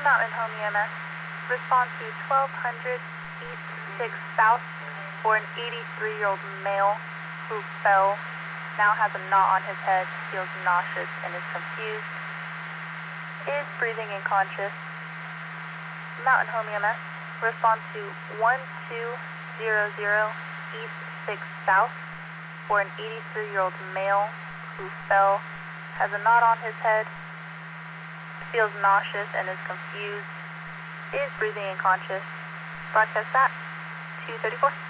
Mountain Home EMS. Respond to 1200 East 6 South for an 83-year-old male who fell, now has a knot on his head, feels nauseous and is confused, is breathing and conscious. Mountain Home EMS. Respond to 1200 East 6 South for an 83-year-old male who fell, has a knot on his head, feels nauseous and is confused, is breathing and conscious. Broadcast that, 234.